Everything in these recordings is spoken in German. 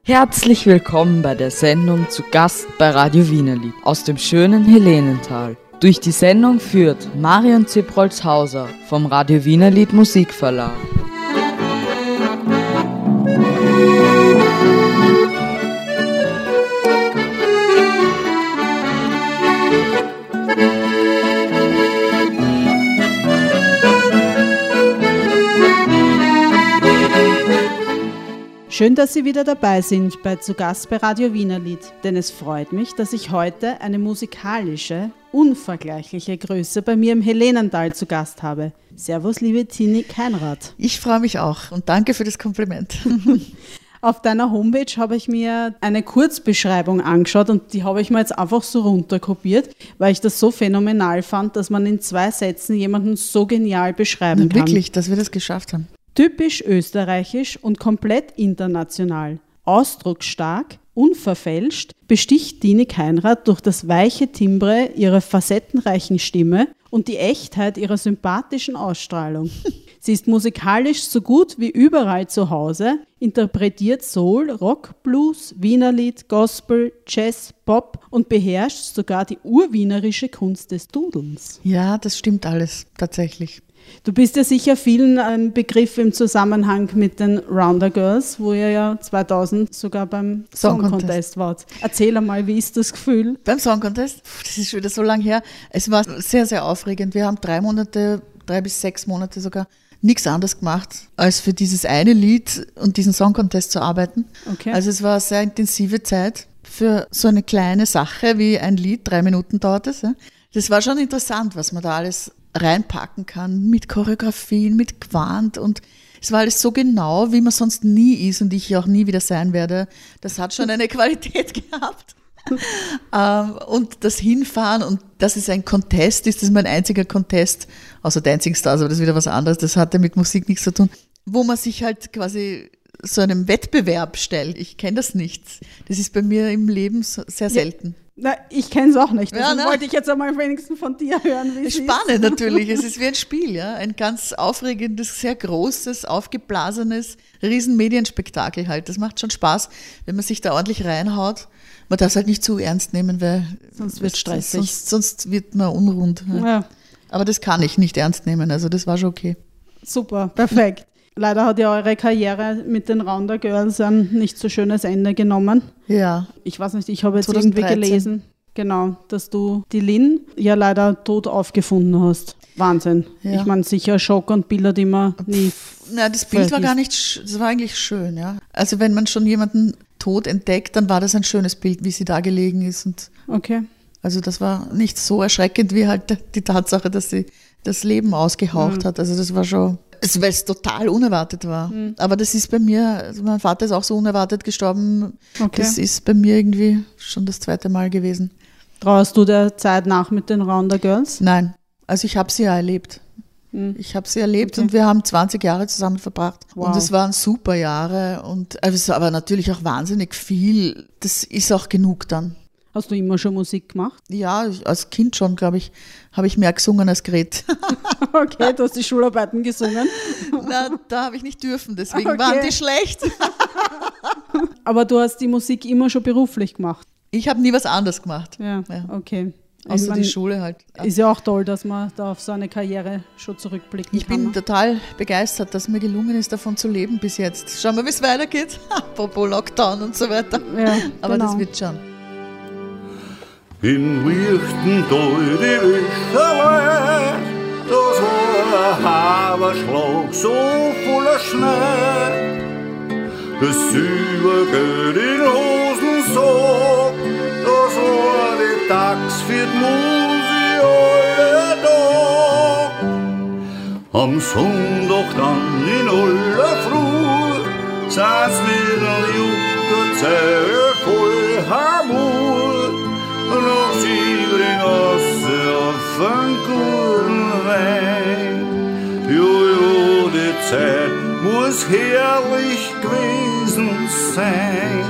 Herzlich willkommen bei der Sendung zu Gast bei Radio Wienerlied aus dem schönen Helenental. Durch die Sendung führt Marion Zipprolz-Hauser vom Radio Wienerlied Musikverlag. Schön, dass Sie wieder dabei sind bei Zu Gast bei Radio Wienerlied, denn es freut mich, dass ich heute eine musikalische, unvergleichliche Größe bei mir im Helenental zu Gast habe. Servus, liebe Tini Keinrad. Ich freue mich auch und danke für das Kompliment. Auf deiner Homepage habe ich mir eine Kurzbeschreibung angeschaut und die habe ich mir jetzt einfach so runterkopiert, weil ich das so phänomenal fand, dass man in 2 Sätzen jemanden so genial beschreiben kann. Wirklich, dass wir das geschafft haben. Typisch österreichisch und komplett international. Ausdrucksstark, unverfälscht, besticht Tini Keinrad durch das weiche Timbre ihrer facettenreichen Stimme und die Echtheit ihrer sympathischen Ausstrahlung. Sie ist musikalisch so gut wie überall zu Hause, interpretiert Soul, Rock, Blues, Wienerlied, Gospel, Jazz, Pop und beherrscht sogar die urwienerische Kunst des Dudelns. Ja, das stimmt alles, tatsächlich. Du bist ja sicher vielen ein Begriff im Zusammenhang mit den Rounder Girls, wo ihr ja 2000 sogar beim Song Contest wart. Erzähl einmal, wie ist das Gefühl? Beim Song Contest? Das ist schon wieder so lange her. Es war sehr, sehr aufregend. Wir haben 3 bis 6 Monate sogar nichts anderes gemacht, als für dieses eine Lied und diesen Song Contest zu arbeiten. Okay. Also es war eine sehr intensive Zeit für so eine kleine Sache wie ein Lied. 3 Minuten dauert es. Ja. Das war schon interessant, was man da alles reinpacken kann, mit Choreografien, mit Quant, und es war alles so genau, wie man sonst nie ist und ich auch nie wieder sein werde. Das hat schon eine Qualität gehabt. Und das Hinfahren und dass es ein Contest ist, das ist mein einziger Contest, außer Dancing Stars, aber das ist wieder was anderes, das hatte mit Musik nichts zu tun, wo man sich halt quasi so einem Wettbewerb stellt. Ich kenne das nicht. Das ist bei mir im Leben sehr selten. Na, ich kenne es auch nicht. Deswegen wollte ich jetzt einmal wenigstens von dir hören, wie es ist. Spannend natürlich. Es ist wie ein Spiel, ja. Ein ganz aufregendes, sehr großes, aufgeblasenes Riesenmedienspektakel halt. Das macht schon Spaß, wenn man sich da ordentlich reinhaut. Man darf es halt nicht zu ernst nehmen, weil sonst wird stressig. Sonst wird man unrund. Ja. Aber das kann ich nicht ernst nehmen. Also das war schon okay. Super, perfekt. Leider hat ja eure Karriere mit den Rounder Girls ein nicht so schönes Ende genommen. Ja. Ich weiß nicht, ich habe jetzt 2013. irgendwie gelesen, genau, dass du die Lynn ja leider tot aufgefunden hast. Wahnsinn. Ja. Ich meine, sicher Schock und Bilder, die man nie Na, das Bild war gar nicht, das war eigentlich schön, ja. Also wenn man schon jemanden tot entdeckt, dann war das ein schönes Bild, wie sie da gelegen ist. Und okay. Also das war nicht so erschreckend wie halt die Tatsache, dass sie das Leben ausgehaucht hat. Also das war schon, weil es total unerwartet war. Aber das ist bei mir, also mein Vater ist auch so unerwartet gestorben. Okay. Das ist bei mir irgendwie schon das 2. Mal gewesen. Trauerst du der Zeit nach mit den Rounder Girls? Nein, also ich habe sie ja erlebt. Ich habe sie erlebt und wir haben 20 Jahre zusammen verbracht. Wow. Und es waren super Jahre und also, aber natürlich auch wahnsinnig viel. Das ist auch genug dann. Hast du immer schon Musik gemacht? Ja, als Kind schon, glaube ich, habe ich mehr gesungen als geredet. Okay, du hast die Schularbeiten gesungen? Na, da habe ich nicht dürfen, deswegen waren die schlecht. Aber du hast die Musik immer schon beruflich gemacht? Ich habe nie was anderes gemacht. Ja. Okay. Außer die Schule halt. Ist ja auch toll, dass man da auf so eine Karriere schon zurückblicken kann. Ich bin total begeistert, dass mir gelungen ist, davon zu leben bis jetzt. Schauen wir, wie es weitergeht. Apropos Lockdown und so weiter. Ja, aber das wird schon. In Lichtental die Wicherle, das war ein Haberschlag so voller Schnee. Das Silbergeld in Hosensack, das war die Tax für die Musik alle Tag. Am Sonntag dann in aller Früh, sind's wieder Juckerzeit voll Hamur. Noch Siebringasse auf einen guten Wein. Jojo, die Zeit muss herrlich gewesen sein.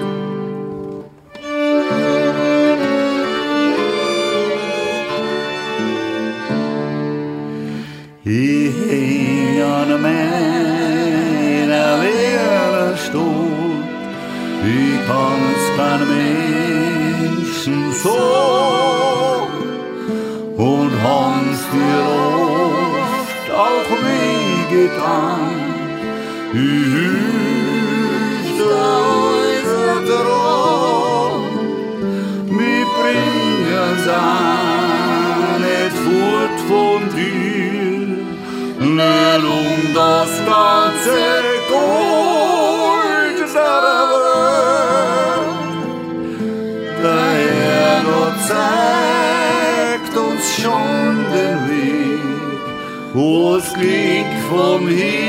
Ich häng an meiner Wehrstadt ich kann's kein Menschen sagen und haben's dir oft auch wehgetan. Ich hilf dir heute dran, mich bringen's auch nicht fort von dir, nicht das ganze Gold der Welt. Der Herrgott zeigt uns schon den Weg, wo's Glück vom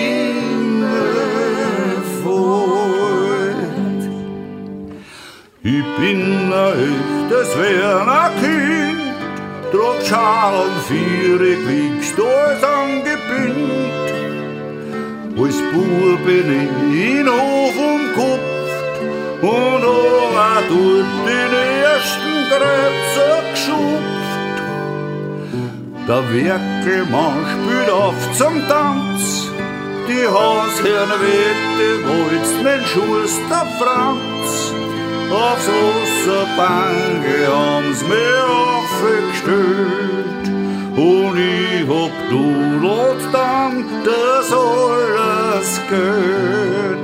Himmel fällt. Ich bin ein echtes Wernerkind, trag Schal und Viere, kriegst du als angebindet. Als Bub bin ich in Hof umkupft und hab dort den ersten Kreuzer geschupft. Der Werkelmann spielt auf zum Tanz, die Hausherren Wette walzt mein Schuster Franz. Aufs Wasserbanke haben's mir aufgestellt und ich hab dudelt dann das alles Geld.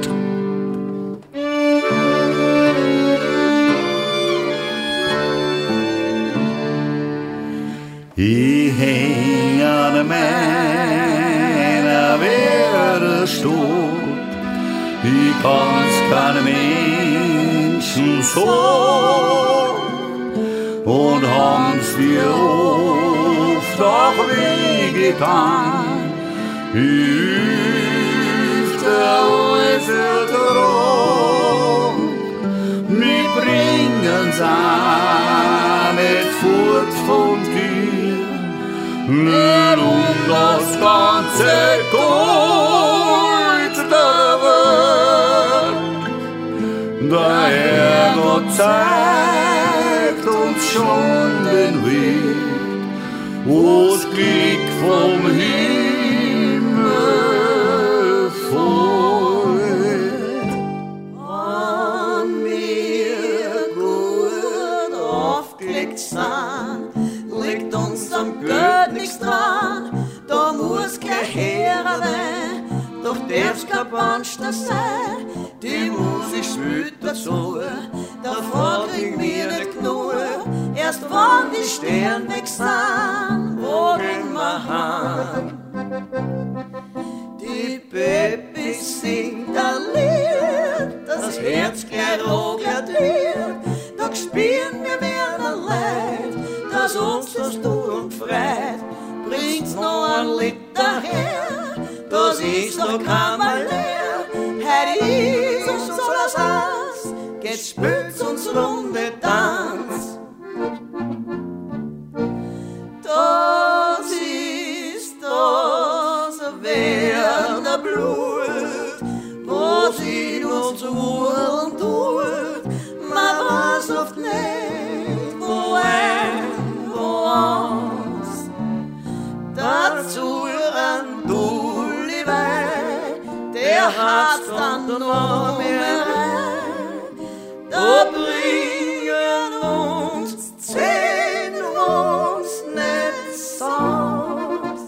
Ich häng an meiner Wehrstuhl, ich kann's keinem Menschen sagen und haben's dir oft auch wehgetan. Ich hilf dir heute dran, mich bringen's auch nicht fort von dir, nicht das ganze Gold der Welt. Der Herrgott zeigt uns schon den Weg, wo's Glück vom Himmel fällt. Wenn wir gut aufgelegt sind, liegt uns am Geld nichts dran, da muss kein Heer sein, doch darf's kein Banster sein. Die Musik spielt dazu, davor kriegen wir nicht genug. Erst wenn die Sterne weg sind, wo gehen wir heim? Die Baby singt ein Lied, das Herz gleich rogert wird. Doch spüren wir wieder leid, dass uns das tut freit. Bringt's noch ein Lied daher, das ist noch kein Mal leer. Heute ist uns so das Haus, jetzt spielt's uns Runde Tanz. Das ist das Werner Blut, was in uns Uhren tut. Man weiß oft nicht, wo ein, wo aus. Dazu ein Dulli Wein, der hat's dann noch mehr rein. Da bringen uns 10 uns nicht aus.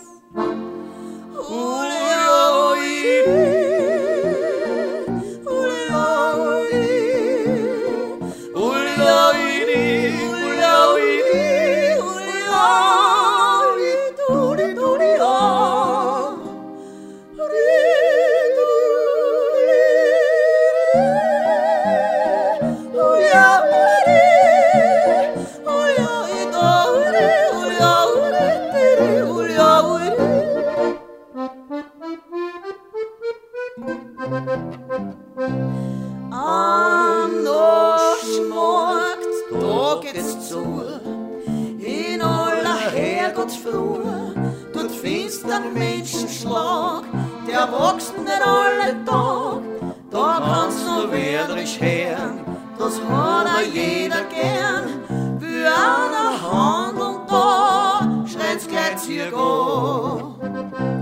Am Naschmarkt, da geht's zu, in aller Herrgottsfrüh, dort findest einen Menschenschlag, der wächst nicht alle Tag, da kannst du wedrig hören, das hat auch jeder gern, wie einer Hand und da schreit's gleich Zirk an.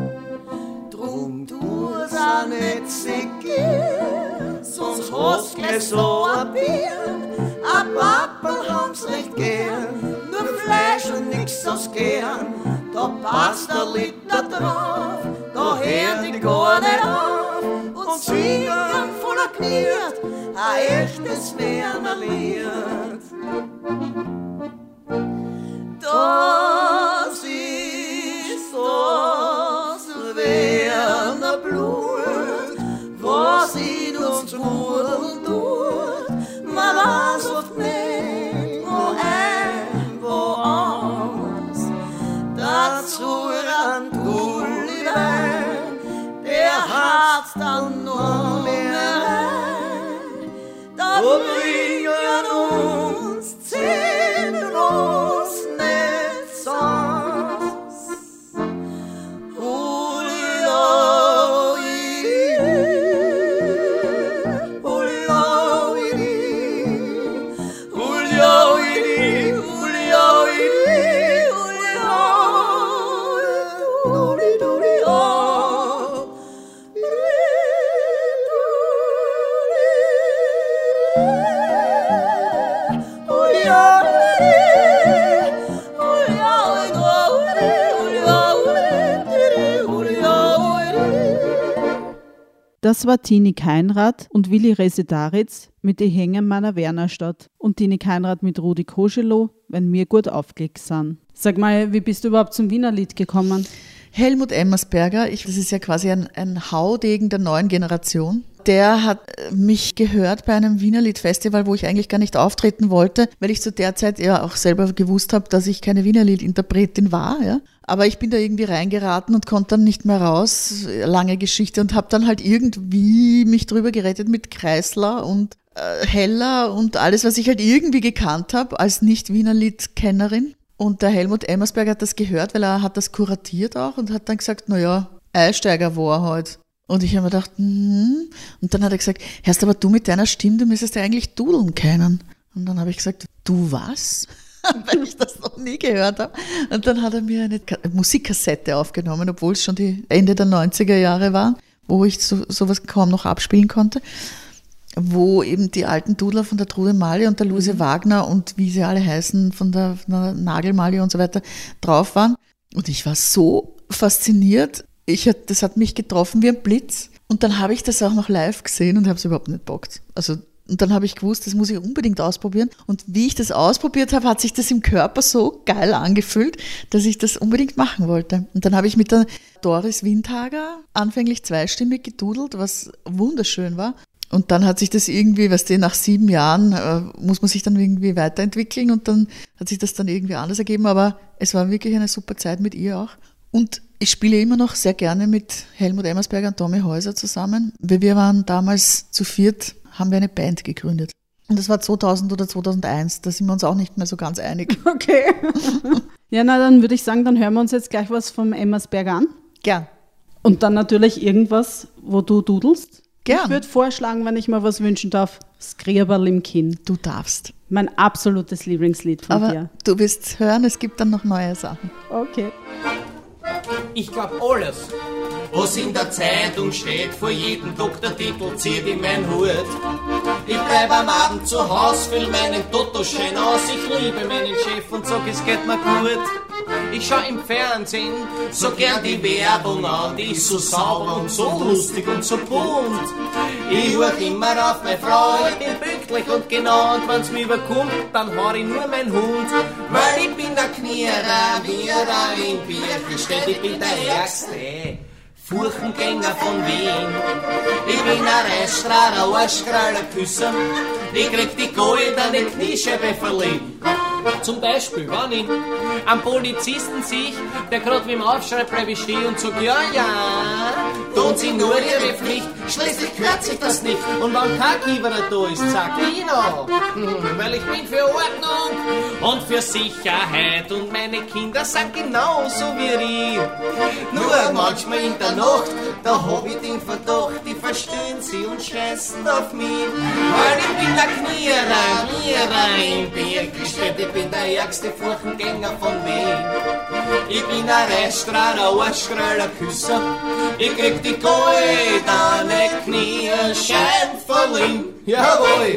Drum tu's auch nicht so gern, sonst hast gleich es so ein Bier, ein Pappel haben's recht gern, nur Fleisch und nix aus gern. Da passt ein Liter drauf, da hört ich gar nicht auf und singen voller Kniert, ein echtes Wernerlied. Das ist das Wernerblut, was in uns Brudeln tut. Man weiß oft nicht, wo ein, wo aus. Dazu ein Tulliwein, der hat's dann noch mehr rein. Da bringen uns 10 Rosen nicht aus. Das war Tini Keinrad und Willi Resetaritz mit Die Hängen meiner Wernerstadt und Tini Keinrad mit Rudi Koschelow, wenn wir gut aufgelegt sind. Sag mal, wie bist du überhaupt zum Wienerlied gekommen? Helmut Emmersberger, das ist ja quasi ein Haudegen der neuen Generation. Der hat mich gehört bei einem Wienerlied-Festival, wo ich eigentlich gar nicht auftreten wollte, weil ich zu der Zeit ja auch selber gewusst habe, dass ich keine Wienerlied-Interpretin war. Ja. Aber ich bin da irgendwie reingeraten und konnte dann nicht mehr raus, lange Geschichte, und habe dann halt irgendwie mich drüber gerettet mit Kreisler und Heller und alles, was ich halt irgendwie gekannt habe als Nicht-Wienerlied-Kennerin. Und der Helmut Emmersberger hat das gehört, weil er hat das kuratiert auch und hat dann gesagt, naja, Einsteiger war er halt. Und ich habe mir gedacht, Und dann hat er gesagt, hörst aber du mit deiner Stimme, du müsstest ja eigentlich dudeln können. Und dann habe ich gesagt, du was? Weil ich das noch nie gehört habe. Und dann hat er mir eine Musikkassette aufgenommen, obwohl es schon die Ende der 90er Jahre war, wo ich sowas kaum noch abspielen konnte, wo eben die alten Dudler von der Trude Mali und der Luise Wagner und wie sie alle heißen, von der Nagelmali und so weiter drauf waren. Und ich war so fasziniert. Das hat mich getroffen wie ein Blitz. Und dann habe ich das auch noch live gesehen und habe es überhaupt nicht bockt. Und dann habe ich gewusst, das muss ich unbedingt ausprobieren. Und wie ich das ausprobiert habe, hat sich das im Körper so geil angefühlt, dass ich das unbedingt machen wollte. Und dann habe ich mit der Doris Windhager anfänglich zweistimmig gedudelt, was wunderschön war. Und dann hat sich das irgendwie, nach 7 Jahren muss man sich dann irgendwie weiterentwickeln und dann hat sich das dann irgendwie anders ergeben. Aber es war wirklich eine super Zeit mit ihr auch. Und ich spiele immer noch sehr gerne mit Helmut Emmersberger und Tommy Häuser zusammen. Wir waren damals zu 4, haben wir eine Band gegründet. Und das war 2000 oder 2001, da sind wir uns auch nicht mehr so ganz einig. Okay. Ja, na dann würde ich sagen, dann hören wir uns jetzt gleich was vom Emmersberger an. Gern. Und dann natürlich irgendwas, wo du dudelst. Gern. Ich würde vorschlagen, wenn ich mal was wünschen darf, Skriaberl im Kinn. Du darfst. Mein absolutes Lieblingslied von dir. Aber du wirst hören, es gibt dann noch neue Sachen. Okay. Ich glaub alles, was in der Zeitung steht, vor jedem Doktortitel zieht in mein Hut. Ich bleib am Abend zu Haus, füll meinen Totoschein aus, ich liebe meinen Chef und sag, es geht mir gut. Ich schau im Fernsehen so gern die Werbung an, die ist so sauber und so lustig und so bunt. Ich hör immer auf meine Frau, ich bin pünktlich und genau, und wenn's mir überkommt, dann hör ich nur meinen Hund. Weil ich bin der Knierer, wie er in Birchen steht, ich bin der Ärgste Furchengänger von Wien. Ich bin ein Reisstrahler, ein Arschkrall, ein Küsser, ich krieg die goldene Kniescheibe verliehen. Zum Beispiel, wenn ich einen Polizisten sehe, der grad wie im Aufschreibbrett steht und sagt, ja, tun sie nur ihre Pflicht, schließlich gehört sich das nicht. Und wenn kein Kiewerer da ist, sagt ich noch, weil ich bin für Ordnung und für Sicherheit und meine Kinder sind genauso wie ich. Nur manchmal in der Nacht da hab ich den Verdacht, die verstehen sie und scheißen auf mich. Weil ich bin der Knierer im Birkelstedt, ich bin der ärgste Furchengänger von Wien. Ich bin ein Reichstrahler, Arschstrahler, Küsser, ich krieg die goldene Knierschein verliehen. Jawohl!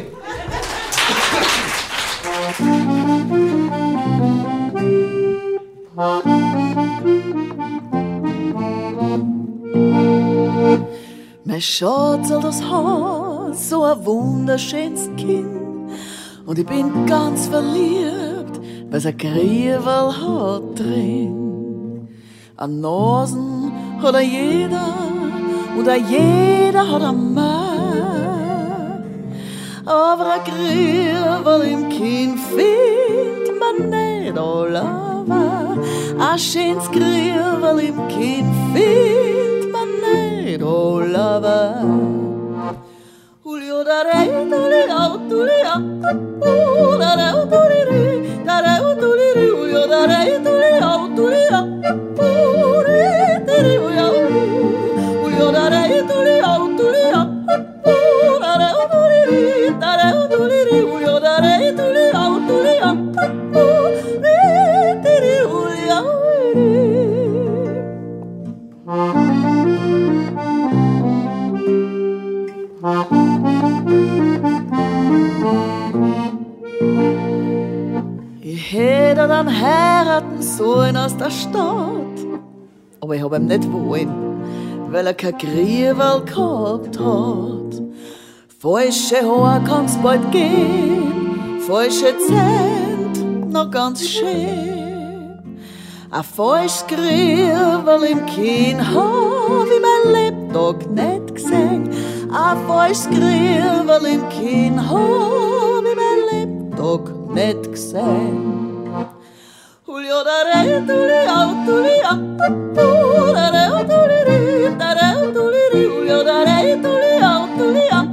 Mein Schatzel, das hat so ein wunderschönes Kinn und ich bin ganz verliebt, weil's ein Griewerl hat drin. An Nasen hat er jeder und ein jeder hat ein Mann, aber ein Griewerl im Kinn findet man nicht allein. Ein schönes Griewerl im Kinn findet man nicht allein. Julio da rei tuli au tuli au da rei tuli Julio da rei tuli au tuli au Julio da rei tuli au tuli au Julio da rei tuli au tuli au Ich hätte dann heiraten sollen aus der Stadt, aber ich hab ihm nicht wollen, weil er kein Griewerl gehabt hat. Falsche Haar kann's bald gehen, falsche Zent noch ganz schön. Ein falsches Griewerl im Kinn hab ich mein Lebtag nicht gesehen. Ein falsches Griewerl im Kinn hab ich mein Lebtag nicht gesehen. Julio da rei tuli au tuli au da rei tuli Julio da rei tuli au tuli au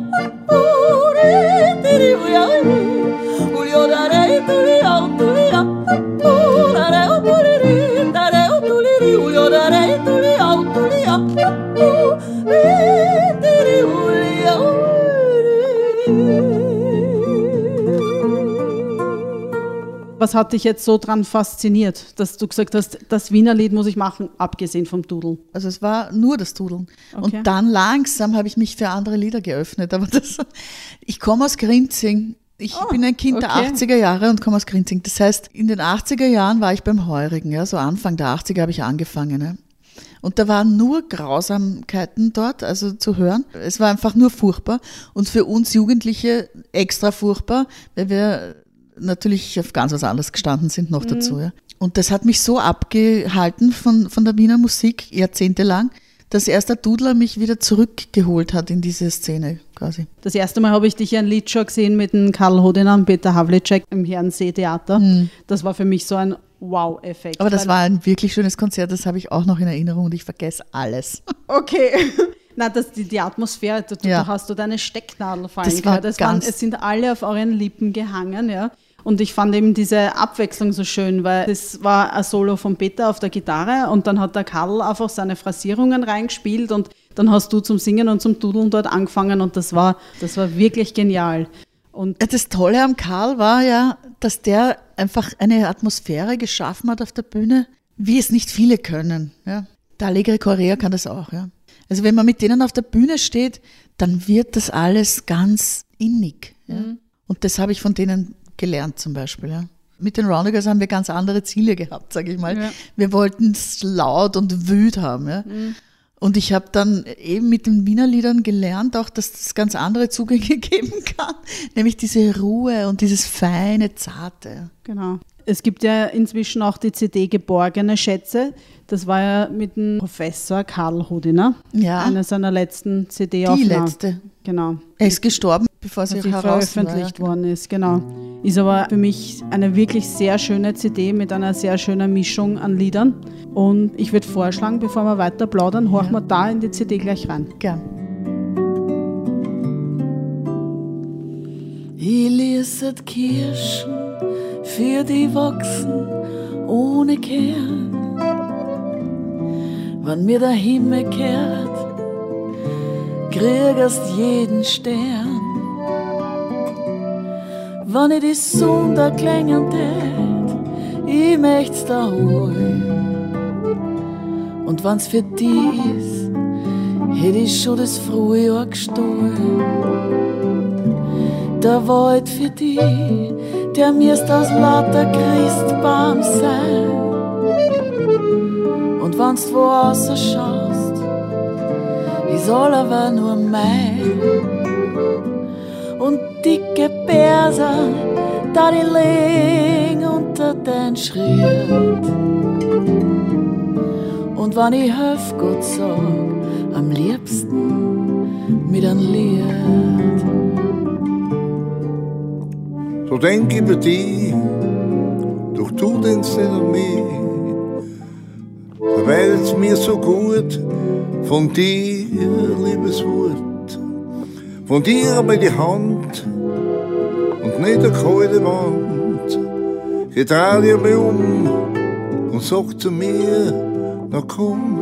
Julio da rei tuli au tuli au da rei tuli Julio da rei tuli au tuli au Was hat dich jetzt so dran fasziniert, dass du gesagt hast, das Wienerlied muss ich machen, abgesehen vom Dudeln? Also es war nur das Dudeln. Okay. Und dann langsam habe ich mich für andere Lieder geöffnet. Aber ich komme aus Grinzing. Ich bin ein Kind der 80er Jahre und komme aus Grinzing. Das heißt, in den 80er Jahren war ich beim Heurigen. Ja, so Anfang der 80er habe ich angefangen. Ja. Und da waren nur Grausamkeiten dort, also zu hören. Es war einfach nur furchtbar. Und für uns Jugendliche extra furchtbar, weil wir natürlich auf ganz was anderes gestanden sind noch dazu. Ja. Und das hat mich so abgehalten von der Wiener Musik jahrzehntelang, dass erst der Dudler mich wieder zurückgeholt hat in diese Szene quasi. Das erste Mal habe ich dich ein Lied schon gesehen mit dem Karl Hodiner und Peter Havlicek im Herrensee-Theater. Das war für mich so ein Wow-Effekt. Aber das war ein wirklich schönes Konzert, das habe ich auch noch in Erinnerung und ich vergesse alles. Okay. Nein, die Atmosphäre, da hast du deine Stecknadel fallen gehört. Es sind alle auf euren Lippen gehangen, ja. Und ich fand eben diese Abwechslung so schön, weil das war ein Solo von Peter auf der Gitarre und dann hat der Karl einfach seine Phrasierungen reingespielt und dann hast du zum Singen und zum Dudeln dort angefangen und das war wirklich genial. Und das Tolle am Karl war ja, dass der einfach eine Atmosphäre geschaffen hat auf der Bühne, wie es nicht viele können. Ja. Der Allegri Correa kann das auch. Ja. Also wenn man mit denen auf der Bühne steht, dann wird das alles ganz innig. Ja. Und das habe ich von denen gelernt zum Beispiel. Ja. Mit den Roundegers haben wir ganz andere Ziele gehabt, sage ich mal. Ja. Wir wollten es laut und wüt haben. Ja. Und ich habe dann eben mit den Wiener Liedern gelernt, auch, dass es ganz andere Zugänge geben kann, nämlich diese Ruhe und dieses feine, zarte. Genau. Es gibt ja inzwischen auch die CD Geborgene Schätze. Das war ja mit dem Professor Karl Hodiner. Ja. Eine seiner letzten CD-Aufnahmen. Die letzte. Genau. Er ist gestorben, bevor sie veröffentlicht worden ist. Genau. Ist aber für mich eine wirklich sehr schöne CD mit einer sehr schönen Mischung an Liedern. Und ich würde vorschlagen, bevor wir weiter plaudern, horchen wir da in die CD gleich rein. Gern. Ich lese Kirschen für die wachsen ohne Kern. Wenn mir der Himmel kehrt, kriegst jeden Stern. Wenn ich die Sonne klingen tät, ich möcht's da holen. Und wenn's für die ist, hätt ich schon das Frühjahr gestohlen. Der Wald für die, der mir's aus lauter Christbaum sein. Und wenn's wo rausschaust, ist all aber nur mein. Und dicke Perser, da die liegen unter den Schritt. Und wenn ich helf Gott sag, am liebsten mit einem Lied. So denk ich über dich, doch du denkst nicht an mich. Weil's mir so gut von dir, liebes Wort, von dir aber die Hand und nicht eine kalte Wand. Ich dreh dir mich um und sag zu mir, na komm.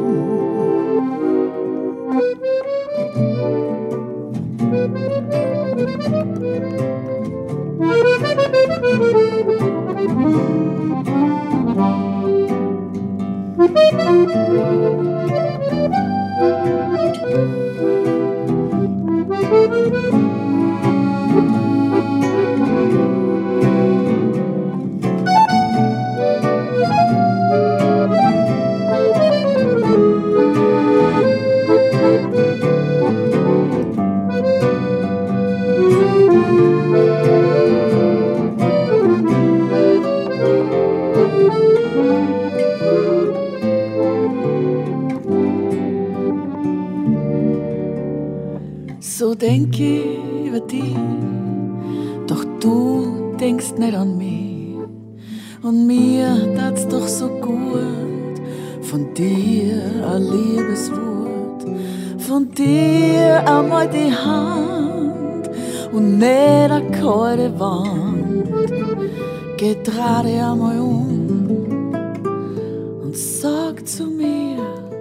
So denk ich über dich, doch du denkst nicht an mich. Und mir tat's doch so gut, von dir ein Liebeswort, von dir einmal die Hand und nicht eine kalte Wand. Geh dreh dich einmal um und sag zu mir,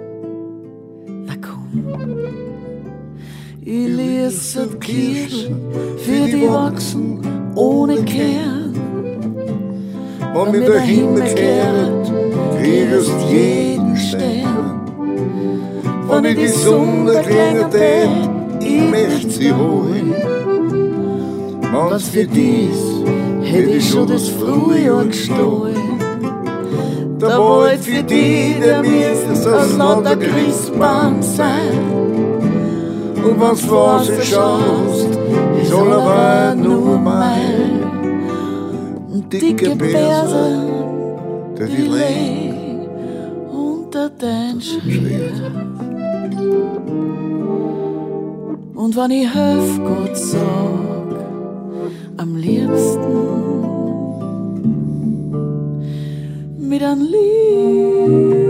na komm. Ich lese die Kirschen für die wachsen ohne Kern. Wenn mir der Himmel kehrt, kriegst jeden Stern. Wenn ich die Sonne klingelt tät, ich möcht sie holen. Wenn's für dies, hätt ich schon das Frühjahr gestohlen. Der Wald für die, der müsste aus lauter Christbaum sein. Und wenn's vor sich schaust, ist allerweil nur mein. Und dicke Perser, die liegen unter den Schritt. Und wenn ich helf Gott sag, am liebsten mit einem Lied.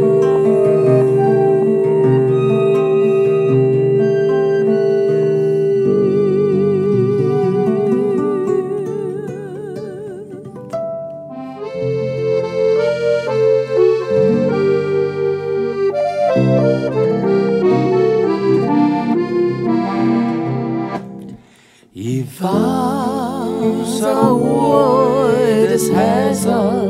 Ich weiß ein uraltes Häuser,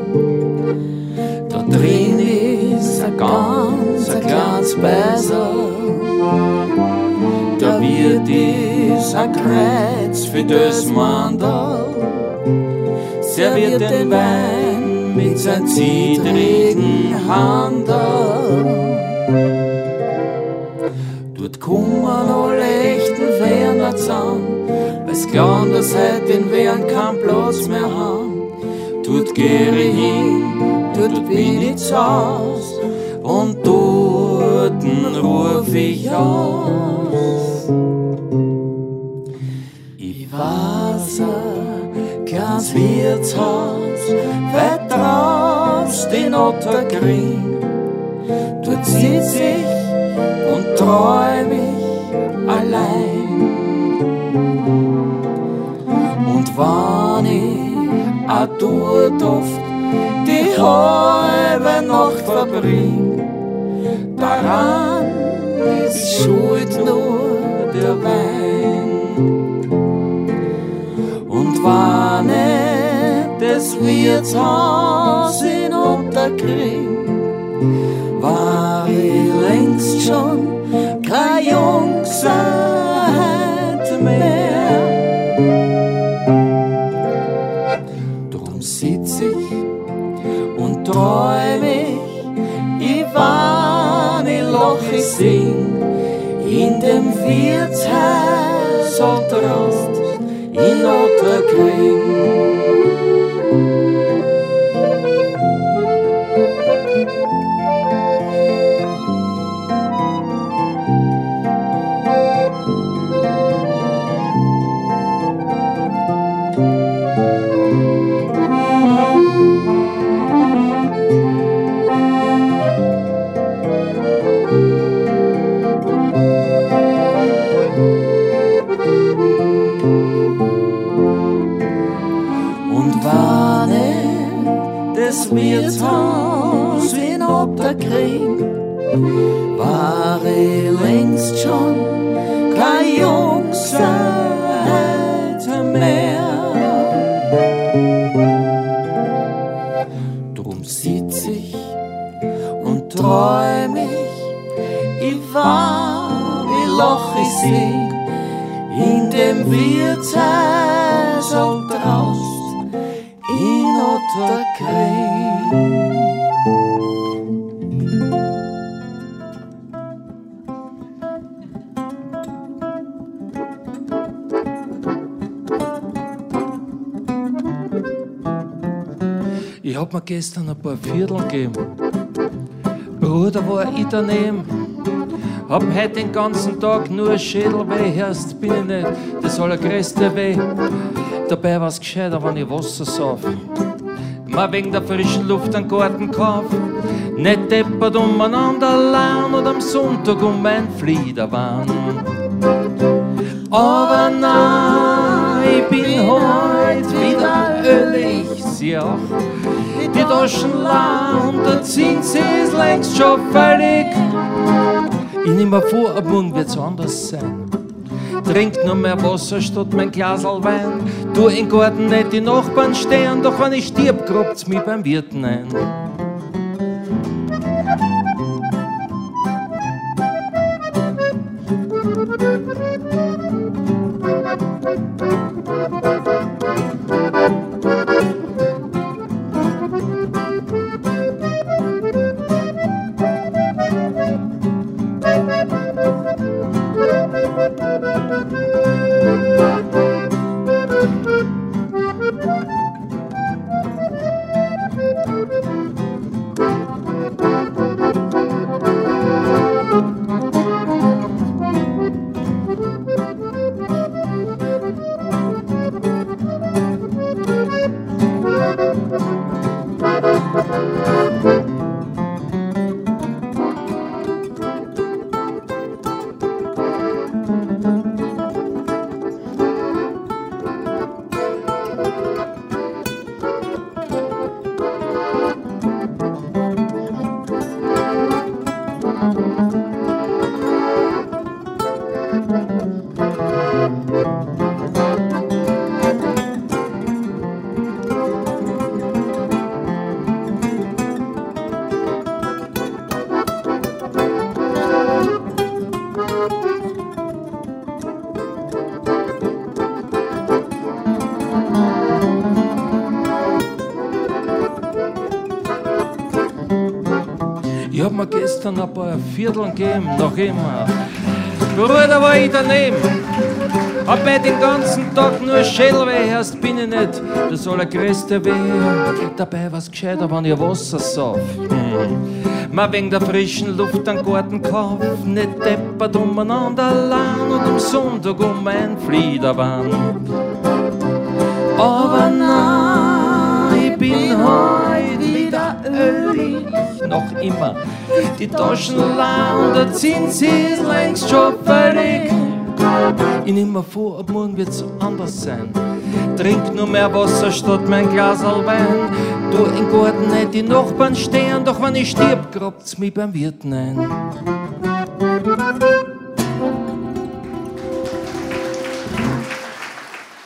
da drin ist ein ganz kleines Beiser. Da wird ist ein Kreuz für das Mandel, serviert den Wein mit seinen zittrigen Handel. Dort kommen alle echten Werner zusammen, weil's glauben, dass heute den Wehren keinen Platz mehr haben. Dort geh ich hin, dort bin ich zu Haus und dort ruf ich aus. Ich weiß ein kleines Wirtshaus, weit draußen den Otterkring. Dort sitz ich und träum ich allein. Und wann ich auch dort oft die halbe Nacht verbring, daran ist schuld nur für Wein. Und war nicht das Wirtshaus in Unterkring, war ich längst schon kein Jungseid mehr. Drum sitz ich und träum ich wann ich loch, ich sing in dem Wirtshaus Trost in Otterkring. Wirtshaus in Otterkring, war ich längst schon kein Jungseid mehr. Drum sitz ich und träum ich war wie Loch, ich sing in dem Wirtshaus und draust in Otterkring. Ich hab mir gestern ein paar Viertel gegeben. Bruder, war ich daneben. Hab heute den ganzen Tag nur Schädelweh, erst bin ich nicht das allergrößte Weh. Dabei war's gescheiter, wenn ich Wasser sauf. Mal wegen der frischen Luft einen Garten kauf. Nicht deppert umeinander allein und am Sonntag mein Fliederwahn. Aber nein, ich bin heut wieder ölig, sie auch. Die Taschen leer und der Zins ist längst schon völlig. Ich nehm mir vor, ab morgen wird's anders sein. Trink nur mehr Wasser statt mein Glasl Wein. Tu im Garten nicht die Nachbarn stehen, doch wenn ich stirb, grabt's mich beim Wirten ein. Ich hab mir gestern ein paar Viertel gegeben, noch immer. Bruder, war ich daneben. Hab mir den ganzen Tag nur Schädelweh, erst bin ich nicht das allergrößte Weh. Dabei war's gescheiter, wenn ich Wasser sauf. Mal wegen der frischen Luft einen Garten kauf. Nicht deppert umeinander allein und am Sonntag mein Fliederwahn. Aber nein, ich bin heut wieder ölig, noch immer. Die Taschen leer und der Zins ist längst schon völlig. Ich nehm mir vor, ab morgen wird's anders sein. Trink nur mehr Wasser statt mein Glasl Wein. Du im Garten nicht die Nachbarn stehen, doch wenn ich stirb, grabt's mich beim Wirten ein.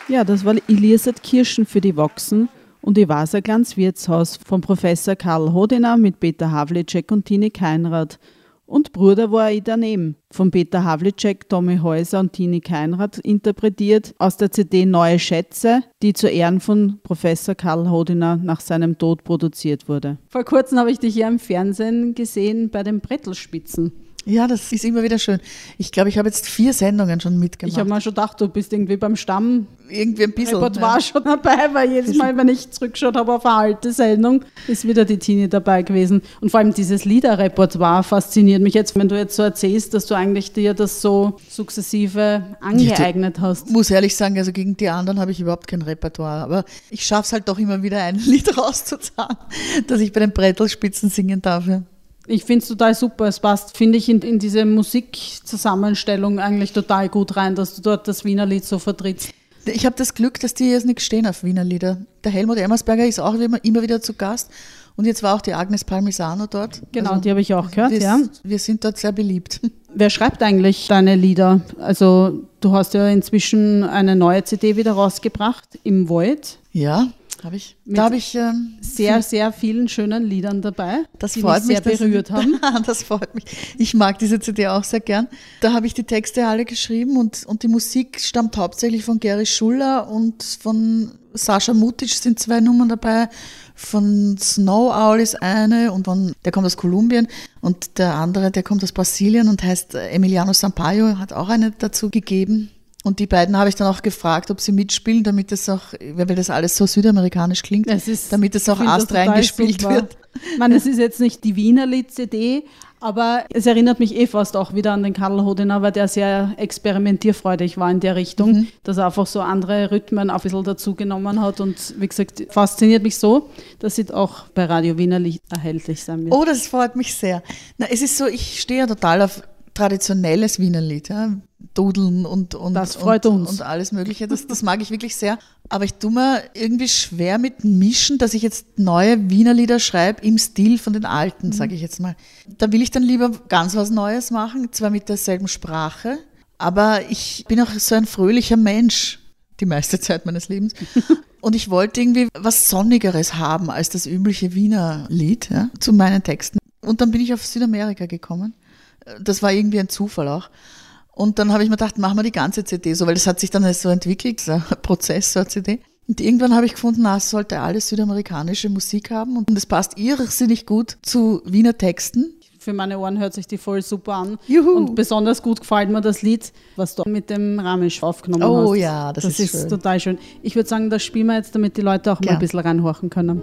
Ja, das war Elisabeth Kirschen für die Voxen und ich weiß ein kleines Wirtshaus von Professor Karl Hodener mit Peter Havlicek und Tini Keinrad. Und Bruder war ich daneben, von Peter Havlicek, Tommy Häuser und Tini Keinrad interpretiert aus der CD Neue Schätze, die zu Ehren von Professor Karl Hodener nach seinem Tod produziert wurde. Vor kurzem habe ich dich ja im Fernsehen gesehen bei den Brettelspitzen. Ja, das ist immer wieder schön. Ich glaube, ich habe jetzt 4 Sendungen schon mitgemacht. Ich habe mir schon gedacht, du bist irgendwie beim Stamm. Irgendwie ein bisschen. Repertoire schon dabei, weil jedes Mal, wenn ich zurückgeschaut habe auf eine alte Sendung, ist wieder die Tini dabei gewesen. Und vor allem dieses Liederrepertoire fasziniert mich jetzt, wenn du jetzt so erzählst, dass du eigentlich dir das so sukzessive angeeignet hast. Ich muss ehrlich sagen, also gegen die anderen habe ich überhaupt kein Repertoire. Aber ich schaffe es halt doch immer wieder, ein Lied rauszuzahlen, dass ich bei den Brettelspitzen singen darf. Ja. Ich finde es total super. Es passt, finde ich, in diese Musikzusammenstellung eigentlich total gut rein, dass du dort das Wienerlied so vertrittst. Ich habe das Glück, dass die jetzt nicht stehen auf Wienerlieder. Der Helmut Emmersberger ist auch immer wieder zu Gast und jetzt war auch die Agnes Parmisano dort. Genau, also die habe ich auch gehört, ja. Wir sind dort sehr beliebt. Wer schreibt eigentlich deine Lieder? Also du hast ja inzwischen eine neue CD wieder rausgebracht, Im Void. Ja, habe ich. Da habe ich sehr, sehr vielen schönen Liedern dabei, die mich sehr berührt haben. Das freut mich. Ich mag diese CD auch sehr gern. Da habe ich die Texte alle geschrieben und die Musik stammt hauptsächlich von Gary Schuller und von Sascha Mutic sind 2 Nummern dabei. Von Snow Owl ist eine und der kommt aus Kolumbien und der andere, der kommt aus Brasilien und heißt Emiliano Sampaio, hat auch eine dazu gegeben. Und die beiden habe ich dann auch gefragt, ob sie mitspielen, damit es auch, weil das alles so südamerikanisch klingt, damit es auch astrein gespielt wird. Ich meine, es ist jetzt nicht die Wienerlied-CD, aber es erinnert mich fast auch wieder an den Karl Hodener, weil der sehr experimentierfreudig war in der Richtung, dass er einfach so andere Rhythmen ein bisschen dazu genommen hat und wie gesagt, fasziniert mich so, dass sie auch bei Radio Wienerlied erhältlich sein wird. Oh, das freut mich sehr. Na, es ist so, ich stehe ja total auf traditionelles Wienerlied, ja. Dudeln und das freut uns. Und alles Mögliche, das mag ich wirklich sehr. Aber ich tue mir irgendwie schwer mit Mischen, dass ich jetzt neue Wienerlieder schreibe im Stil von den alten, sage ich jetzt mal. Da will ich dann lieber ganz was Neues machen, zwar mit derselben Sprache, aber ich bin auch so ein fröhlicher Mensch, die meiste Zeit meines Lebens. Und ich wollte irgendwie was Sonnigeres haben als das übliche Wiener Lied, ja, zu meinen Texten. Und dann bin ich auf Südamerika gekommen. Das war irgendwie ein Zufall auch. Und dann habe ich mir gedacht, machen wir die ganze CD so, weil das hat sich dann so entwickelt, so ein Prozess, so eine CD. Und irgendwann habe ich gefunden, es sollte alles südamerikanische Musik haben und es passt irrsinnig gut zu Wiener Texten. Für meine Ohren hört sich die voll super an. Juhu. Und besonders gut gefällt mir das Lied, was du mit dem Ramesh aufgenommen hast. Oh ja, das ist schön. Total schön. Ich würde sagen, das spielen wir jetzt, damit die Leute auch mal ein bisschen reinhorchen können.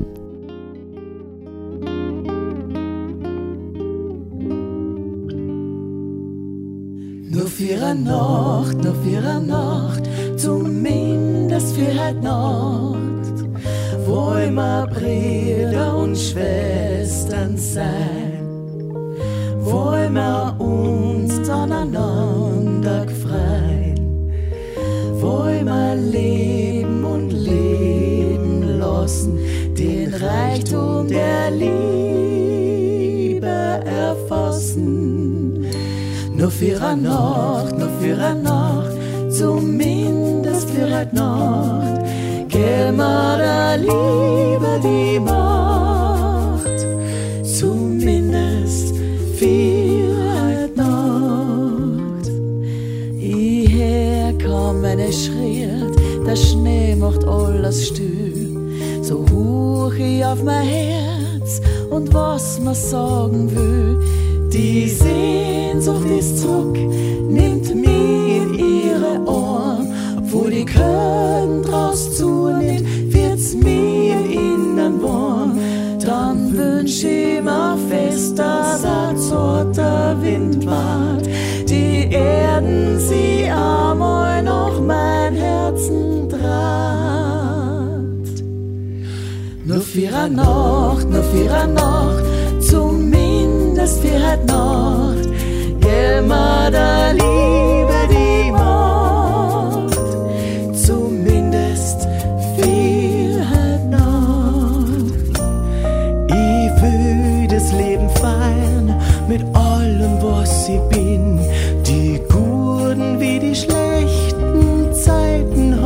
Nur für eine Nacht, zumindest für eine Nacht, wollen wir Brüder und Schwestern sein, wollen wir uns aneinander gefreien, wollen wir leben und leben lassen, den Reichtum der Liebe erfassen. Nur für eine Nacht, zumindest für eine Nacht, geben wir der Liebe die Macht, zumindest für eine Nacht. Ich hör kaum meine Schritt, der Schnee macht alles still, so hoch ich auf mein Herz und was man sagen will. Die Sehnsucht ist zurück, nimmt mich in ihre Ohren, obwohl die Köden draus zunimmt, wird's mir im Innern warm. Dann wünsch ich mir fest, dass ein zarter Wind ward, die Erden sie einmal noch mein Herzen trat. Nur für eine Nacht, zumindest für eine Nacht, geben wir der Liebe die Macht, zumindest für eine Nacht. Ich will das Leben feiern mit allem, was ich bin. Die guten wie die schlechten Zeiten haben mir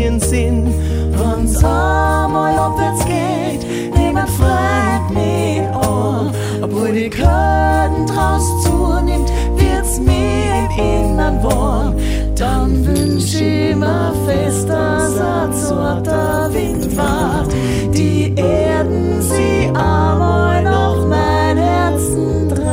keinen Sinn. Wenn's einmal abwärts geht, niemand fragt mich an. Obwohl die Kälte draus zunimmt, wird's mir im Innern warm. Dann wünsch ich mir fest, dass ein zarter Wind weht, die Erden sie einmal noch mein Herzen dreht.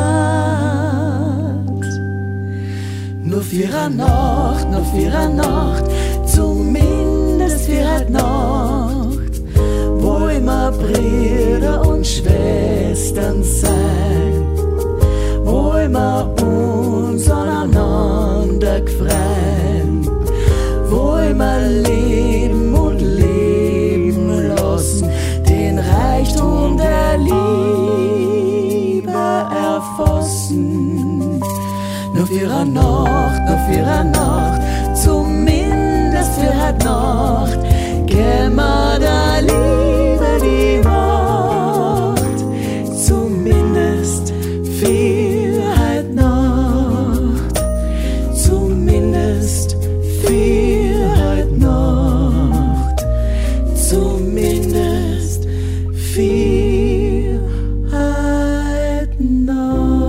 Nur für eine Nacht, zumindest für eine Nacht, wollen wir Brüder und Schwestern sein, wollen wir uns aneinander gefreien, wollen wir leben und leben lassen, den Reichtum der Liebe erfassen. Nur für eine Nacht, zumindest für eine Nacht, geben wir der Liebe die Macht, zumindest für eine Nacht, zumindest für eine Nacht, zumindest für eine Nacht.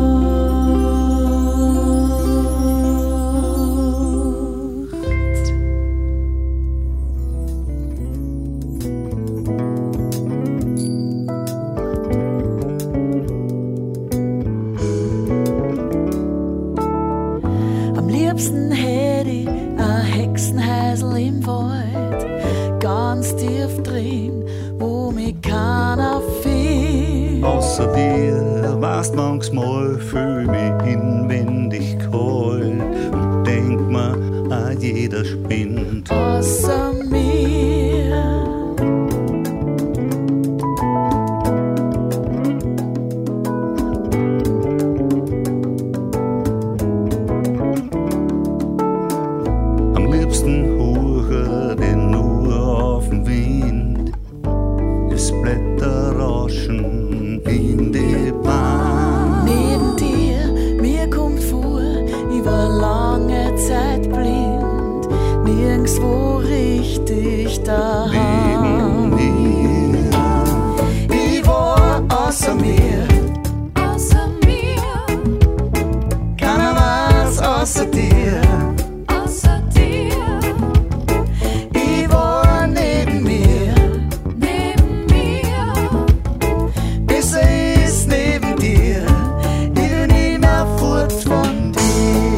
Am liebsten hätte ich ein Hexenhäusl im Wald, ganz tief drin, wo mich keiner findet. Außer dir warst manchmal fühl mich inwendig kalt und denk mir, jeder spinnt. Außer mir. Am liebsten hure den nur auf den Wind, das Blätterrauschen in die Bahn. Neben dir, mir kommt vor, ich war lange Zeit blind, nirgendwo richtig daheim. Neben mir, Ich war außer mir, keiner war's außer dir. Ich war neben mir, besser ist neben dir, ich will nie mehr fort von dir.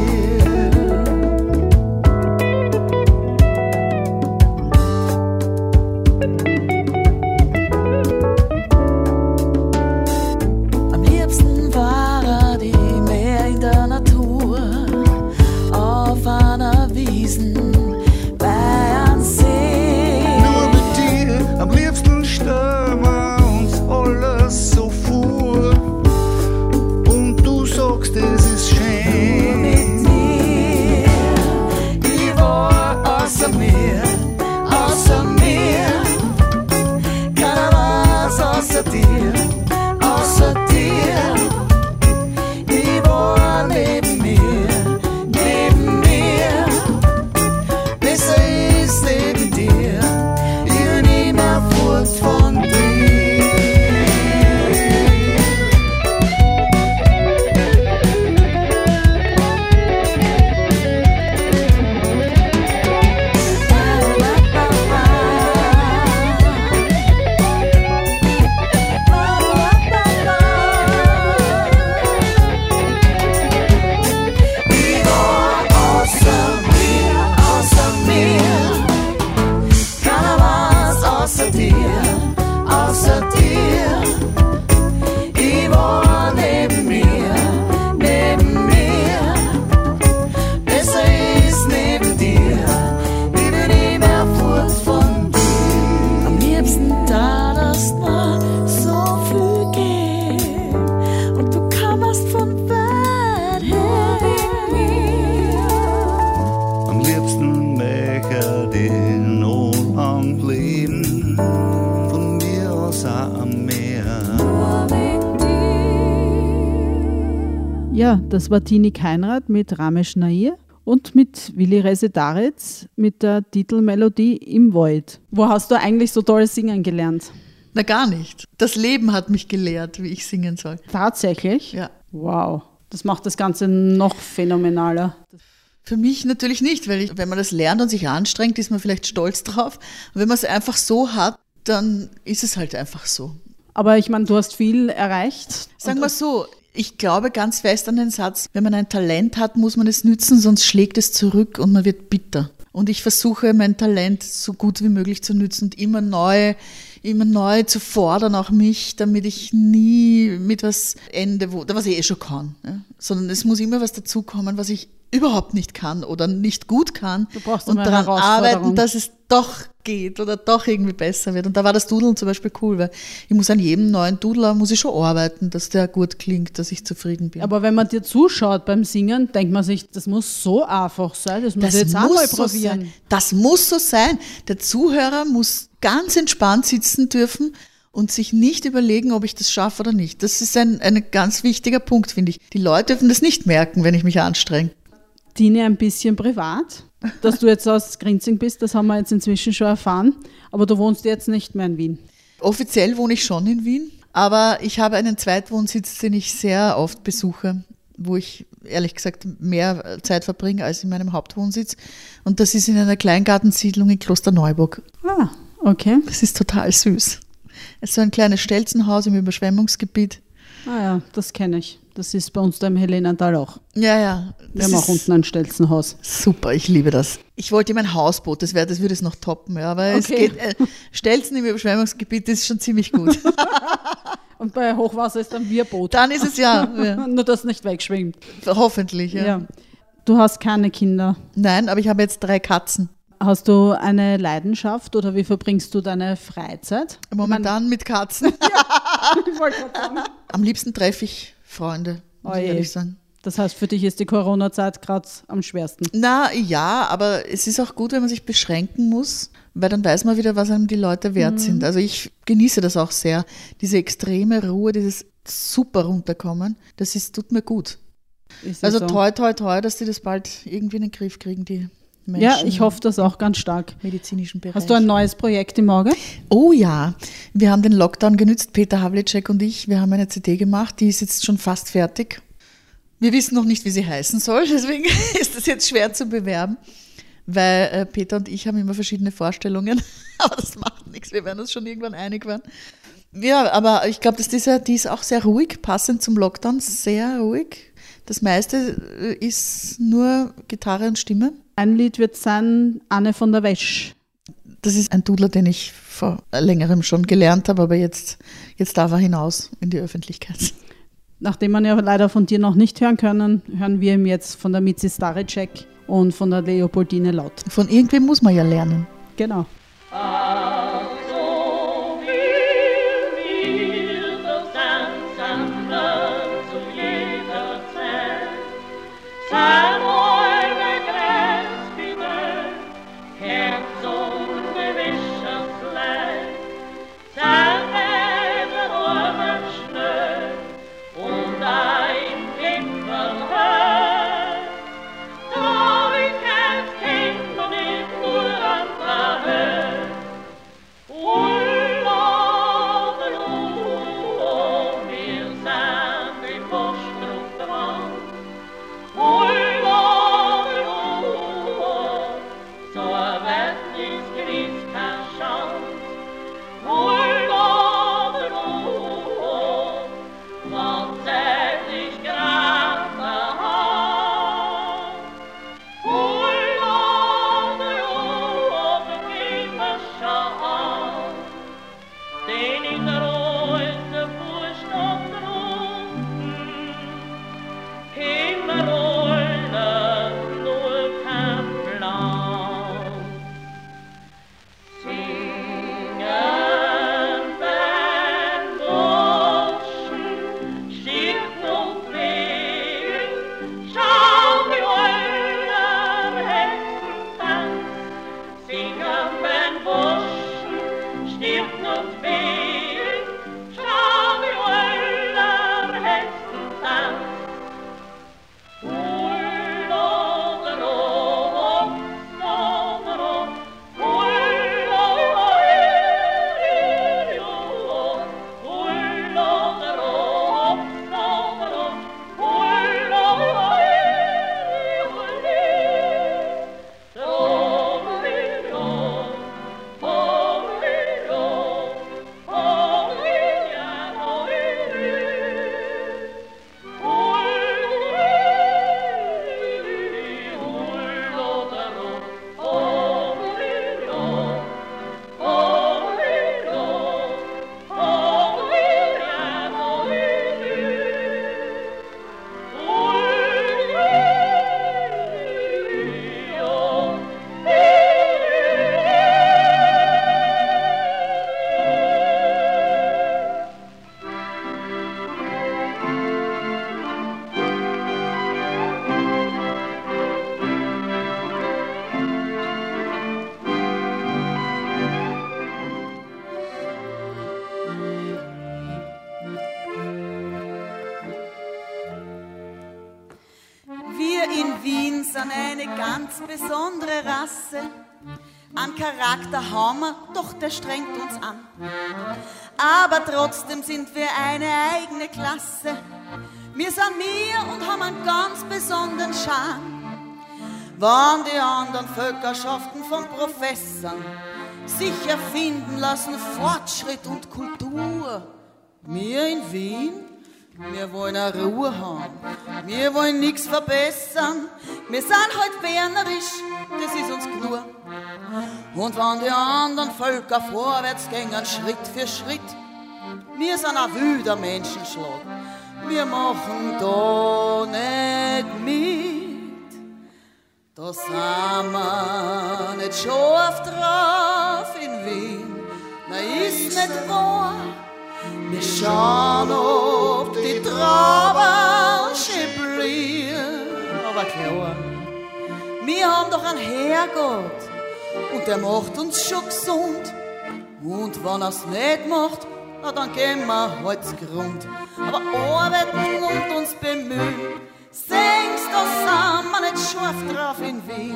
Am liebsten war die Meer in der Natur, auf einer Wiesen, bei einem See. nur mit dir, am liebsten stellen wir uns alles so vor. Und du sagst, es ist schön. Mit mir, ich war außer mir, keiner war's außer dir, ich war neben mir, besser ist neben dir, ich will nie mehr fort von dir. Ich war außer mir, keiner war's außer dir, ich war neben mir, besser ist neben dir, ich will nie mehr fort von dir. Am liebsten da das war so viel gehen und du kamst von weit her. Am liebsten möchte ich noch lang leben, von mir aus auch am Meer. Ja, das war Tini Keinrad mit Ramesh Nair. und mit Willi Resetaritz mit der Titelmelodie Im Wald. Wo hast du eigentlich so toll singen gelernt? Na, gar nicht. Das Leben hat mich gelehrt, wie ich singen soll. Tatsächlich? Ja. Wow, das macht das Ganze noch phänomenaler. Für mich natürlich nicht, weil wenn man das lernt und sich anstrengt, ist man vielleicht stolz drauf. Und wenn man es einfach so hat, dann ist es halt einfach so. Aber ich meine, du hast viel erreicht. Sagen wir so, ich glaube ganz fest an den Satz, wenn man ein Talent hat, muss man es nützen, sonst schlägt es zurück und man wird bitter. Und ich versuche, mein Talent so gut wie möglich zu nützen und immer neu zu fordern, auch mich, damit ich nie mit was ende, was ich schon kann. Ja? Sondern es muss immer was dazukommen, was ich überhaupt nicht kann oder nicht gut kann. Du brauchst und daran arbeiten, dass es doch geht oder doch irgendwie besser wird. Und da war das Dudeln zum Beispiel cool, weil ich muss an jedem neuen Dudler muss ich schon arbeiten, dass der gut klingt, dass ich zufrieden bin. Aber wenn man dir zuschaut beim Singen, denkt man sich, das muss so einfach sein, das muss ich jetzt auch mal probieren. So das muss so sein. Der Zuhörer muss ganz entspannt sitzen dürfen und sich nicht überlegen, ob ich das schaffe oder nicht. Das ist ein ganz wichtiger Punkt, finde ich. Die Leute dürfen das nicht merken, wenn ich mich anstrenge. Tine, ein bisschen privat, dass du jetzt aus Grinzing bist, das haben wir jetzt inzwischen schon erfahren, aber du wohnst jetzt nicht mehr in Wien. Offiziell wohne ich schon in Wien, aber ich habe einen Zweitwohnsitz, den ich sehr oft besuche, wo ich ehrlich gesagt mehr Zeit verbringe als in meinem Hauptwohnsitz, und das ist in einer Kleingartensiedlung in Klosterneuburg. Ah, okay. Das ist total süß. Es ist so ein kleines Stelzenhaus im Überschwemmungsgebiet. Ah ja, das kenne ich. Das ist bei uns da im Helenental auch. Ja. Wir haben auch unten ein Stelzenhaus. Super, ich liebe das. Ich wollte ihm ein Hausboot, das würde es noch toppen. Ja, aber okay. Es geht, Stelzen im Überschwemmungsgebiet, das ist schon ziemlich gut. Und bei Hochwasser ist dann Wir-Boot. Dann ist es ja. Nur, dass es nicht wegschwimmt. Hoffentlich, ja. Du hast keine Kinder. Nein, aber ich habe jetzt 3 Katzen. Hast du eine Leidenschaft oder wie verbringst du deine Freizeit? Momentan mit Katzen. Ich wollte gerade sagen. Am liebsten treffe ich Freunde, muss ich ehrlich sagen. Das heißt, für dich ist die Corona-Zeit gerade am schwersten? Na ja, aber es ist auch gut, wenn man sich beschränken muss, weil dann weiß man wieder, was einem die Leute wert sind. Also ich genieße das auch sehr. Diese extreme Ruhe, dieses super Runterkommen, tut mir gut. Also toi, toi, toi, dass die das bald irgendwie in den Griff kriegen, die Menschen. Ja, ich hoffe das auch ganz stark. Medizinischen Bereich. Hast du ein neues Projekt im Auge? Oh ja, wir haben den Lockdown genützt, Peter Havlicek und ich. Wir haben eine CD gemacht, die ist jetzt schon fast fertig. Wir wissen noch nicht, wie sie heißen soll, deswegen ist das jetzt schwer zu bewerben, weil Peter und ich haben immer verschiedene Vorstellungen, aber das macht nichts, wir werden uns schon irgendwann einig werden. Ja, aber ich glaube, die ist auch sehr ruhig, passend zum Lockdown, sehr ruhig. Das meiste ist nur Gitarre und Stimme. Ein Lied wird sein Anne von der Wesch. Das ist ein Dudler, den ich vor längerem schon gelernt habe, aber jetzt darf er hinaus in die Öffentlichkeit. Nachdem wir ja leider von dir noch nicht hören können, hören wir ihm jetzt von der Mitzi Staricek und von der Leopoldine Laut. Von irgendwem muss man ja lernen. Genau. Då vi kan tänka ni på andra eine ganz besondere Rasse. An Charakter haben wir, doch der strengt uns an. Aber trotzdem sind wir eine eigene Klasse. Wir sind wir und haben einen ganz besonderen Charme. Wann die anderen Völkerschaften von Professoren sich erfinden lassen, Fortschritt und Kultur. Wir in Wien, wir wollen eine Ruhe haben. Wir wollen nichts verbessern. Wir sind halt bernerisch, das ist uns genug. Und wenn die anderen Völker vorwärts gehen, Schritt für Schritt, wir sind ein wilder Menschenschlag. Wir machen da nicht mit. Da sind wir nicht scharf drauf in Wien. Na, ist nicht wahr. Wir schauen, ob die Trauben schiblieren. Aber klar, wir haben doch einen Herrgott und der macht uns schon gesund. Und wenn er's nicht macht, na dann gehen wir halt Grund. Aber arbeiten und uns bemühen, singst, da sind wir nicht scharf drauf in Wien.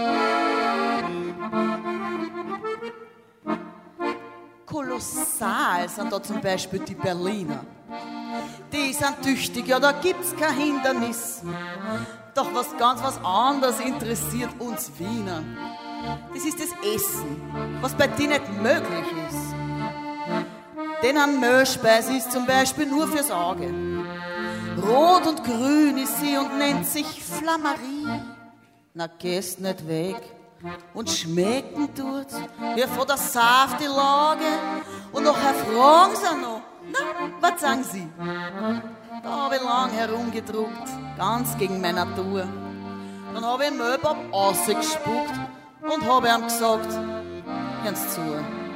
Kolossal sind da zum Beispiel die Berliner. Die sind tüchtig, ja, da gibt's kein Hindernis. Doch was ganz was anderes interessiert uns Wiener. Das ist das Essen, was bei denen nicht möglich ist. Denn eine Mehlspeise ist zum Beispiel nur fürs Auge. Rot und grün ist sie und nennt sich Flammerie. Na, gehst nicht weg. Und schmecken tut's, wie von der Saft die Lage. Und nachher fragen sie noch, na, was sagen sie? Da habe ich lang herumgedruckt, ganz gegen meine Natur. Dann habe ich den Müllbab rausgespuckt und habe ihm gesagt, hören's zu.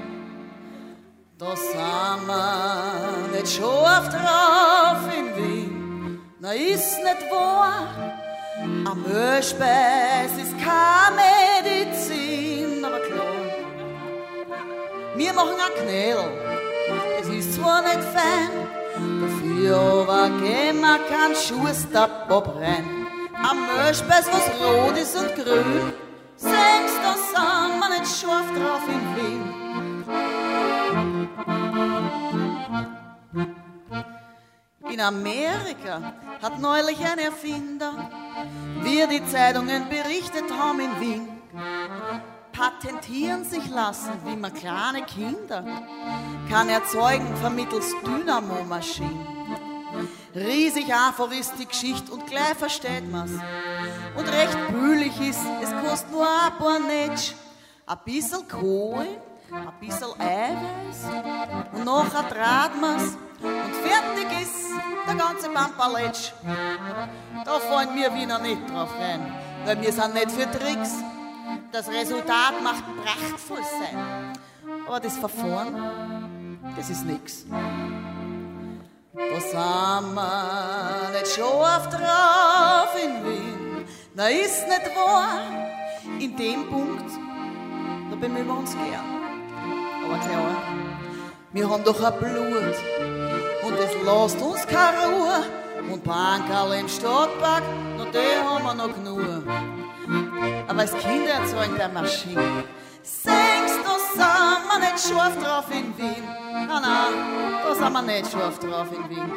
Da sind wir nicht scharf drauf in Wien, na ist nicht wahr. Eine Mehlspeise ist keine Medizin, aber klar. Wir machen ein Knädel, es ist zwar nicht fein, dafür aber gehen wir keinen Schusterbob rein. Eine Mehlspeise, was rot ist und grün, singst, da sind wir nicht scharf drauf in Wien. In Amerika hat neulich ein Erfinder, wie die Zeitungen berichtet haben in Wien, patentieren sich lassen, wie man kleine Kinder kann erzeugen vermittels Dynamomaschinen. Riesig einfach ist die Geschichte und gleich versteht man's. Und recht billig ist, es kostet nur ein paar Netsch, ein bisschen Kohl, ein bisschen Eiweiß und nachher draht man's und fertig ist der ganze Pampaletsch. Da fallen wir Wiener nicht drauf rein, weil wir sind nicht für Tricks. Das Resultat macht prachtvoll sein. Aber das Verfahren, das ist nix. Da sind wir nicht scharf drauf in Wien. Na, ist nicht wahr. In dem Punkt, da bemühen wir uns gern. Aber klar, wir haben doch ein Blut und es lässt uns keine Ruhe. Und Bankerl im Stadtpark, na, die haben wir noch genug. Aber als Kinder erzeugen der Maschine. Singst, da sind wir nicht scharf drauf in Wien. Nein, da sind wir nicht scharf drauf in Wien.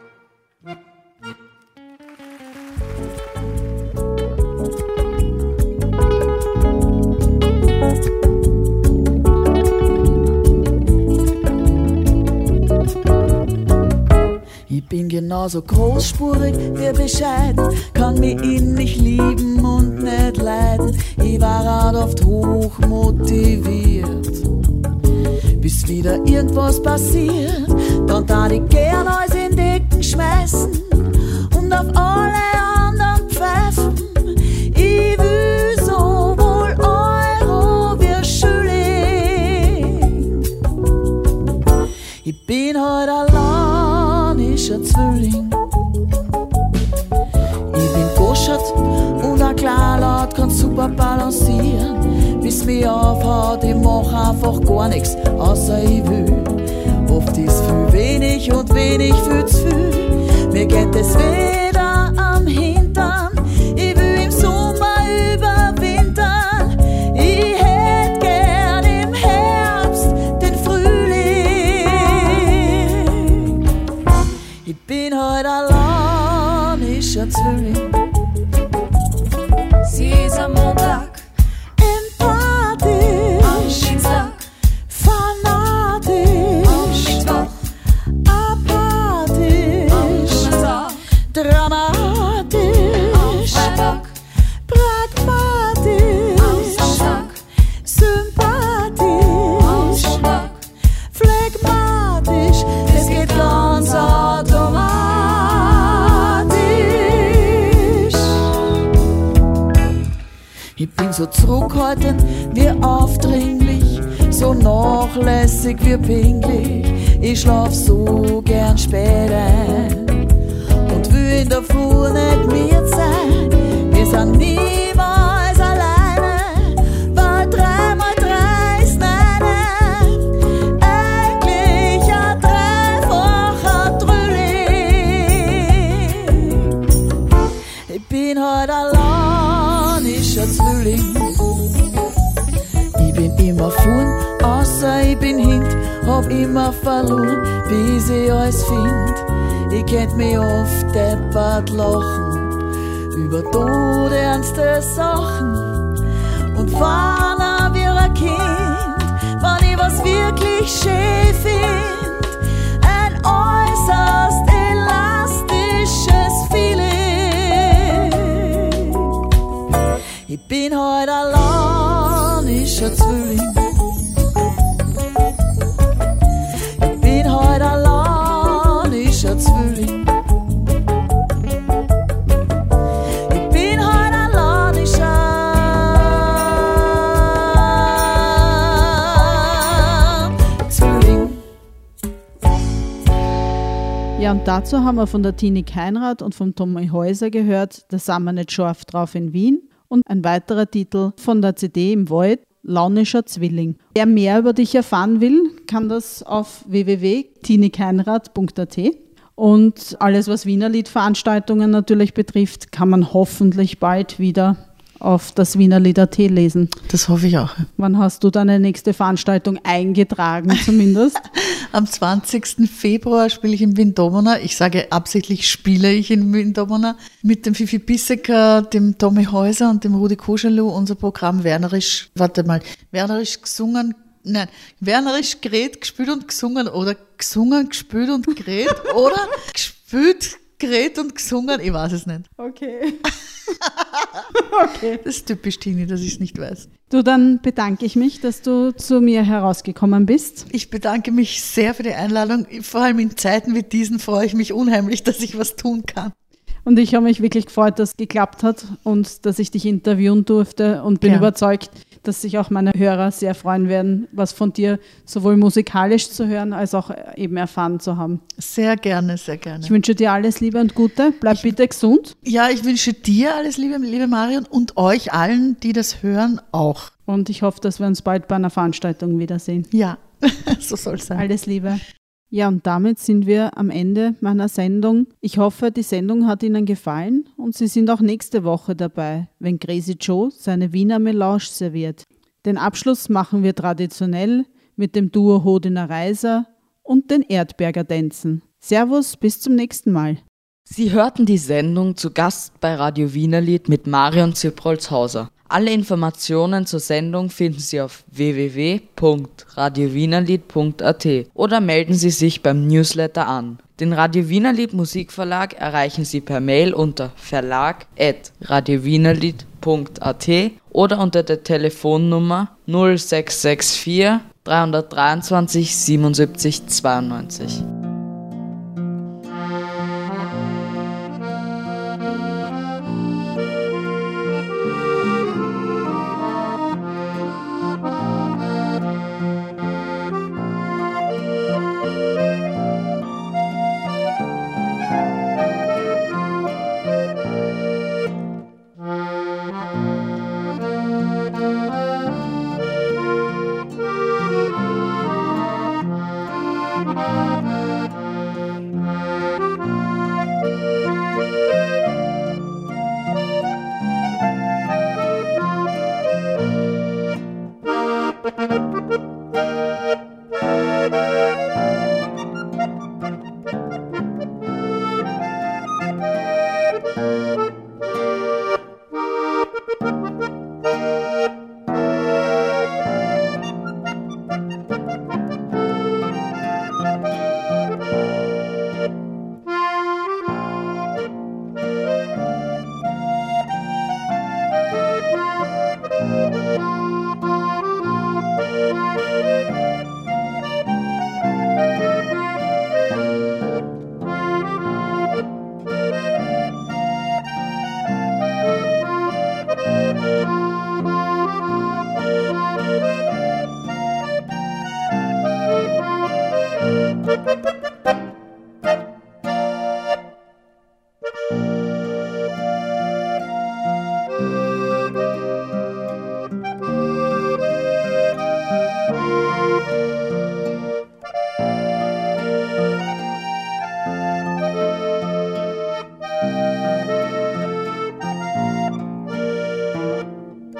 Ich bin genauso großspurig wie bescheiden, kann mich innig lieben und nicht leiden. Ich war auch oft hoch motiviert, bis wieder irgendwas passiert. Dann tat ich gern alles in Decken schmeißen und auf alle anderen pfeifen. Ich will sowohl Euro wie Schilling. Ich bin heute allein, ich ein Zwilling. Ich bin goschert und ein Klarlaut kann super balancieren. Bis mich aufhaut, ich mach einfach gar nix, außer ich will. Oft ist viel wenig und wenig viel zu viel. Mir geht es weder am Hintern. Ich will im Sommer Ich bin so zurückhaltend wie aufdringlich, so nachlässig wie pingelig. Ich schlaf so gern spät ein und will in der Früh nicht mit sein. Wir sind niemals alleine, weil 3x3 ist 9. Eigentlich ein dreifacher Drülling. Ich bin halt allein, ich ein Zwilling. Ich bin immer vorn, außer ich bin hint, hab immer verloren, bis ich alles find. Ich kennt mich oft deppert lachen über todernste Sachen und fahre wie ein Kind, wenn ich was wirklich schön find. Ein äußerst elastisches Feeling. Ich bin heute allein, ich ein Zwilling. Ich bin heute allein, ich ein Zwilling. Ich bin heute allein, ich ein Zwilling. Ja, und dazu haben wir von der Tini Keinrad und vom Tommy Häuser gehört, da sind wir nicht scharf drauf in Wien. Und ein weiterer Titel von der CD im Wald, Launischer Zwilling. Wer mehr über dich erfahren will, kann das auf www.tinikeinrad.at. Und alles, was Wienerlied-Veranstaltungen natürlich betrifft, kann man hoffentlich bald wieder auf das Wienerlied.at lesen. Das hoffe ich auch. Wann hast du deine nächste Veranstaltung eingetragen zumindest? Am 20. Februar spiele ich im Wien-Domona. Ich sage absichtlich, spiele ich in Wien-Domona mit dem Fifi Bisseker, dem Tommy Häuser und dem Rudi Kuschelou unser Programm Wernerisch gesungen, Wernerisch geredet, gespielt und gesungen oder gesungen, gespielt und geredet oder gespielt, geredet und gesungen, ich weiß es nicht. Okay. Okay. Das ist typisch Tini, dass ich es nicht weiß. Du, dann bedanke ich mich, dass du zu mir herausgekommen bist. Ich bedanke mich sehr für die Einladung. Vor allem in Zeiten wie diesen freue ich mich unheimlich, dass ich was tun kann. Und ich habe mich wirklich gefreut, dass es geklappt hat und dass ich dich interviewen durfte und bin überzeugt, dass sich auch meine Hörer sehr freuen werden, was von dir sowohl musikalisch zu hören, als auch eben erfahren zu haben. Sehr gerne, sehr gerne. Ich wünsche dir alles Liebe und Gute. Bleib bitte gesund. Ja, ich wünsche dir alles Liebe, liebe Marion, und euch allen, die das hören, auch. Und ich hoffe, dass wir uns bald bei einer Veranstaltung wiedersehen. Ja, so soll es sein. Alles Liebe. Ja, und damit sind wir am Ende meiner Sendung. Ich hoffe, die Sendung hat Ihnen gefallen und Sie sind auch nächste Woche dabei, wenn Crazy Joe seine Wiener Melange serviert. Den Abschluss machen wir traditionell mit dem Duo Hodiner Reiser und den Erdberger Tänzen. Servus, bis zum nächsten Mal. Sie hörten die Sendung Zu Gast bei Radio Wienerlied mit Marion Zipprolz-Hauser. Alle Informationen zur Sendung finden Sie auf www.radiowienerlied.at oder melden Sie sich beim Newsletter an. Den Radio Wienerlied Musikverlag erreichen Sie per Mail unter verlag@radiowienerlied.at oder unter der Telefonnummer 0664 323 77 92.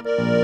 Musik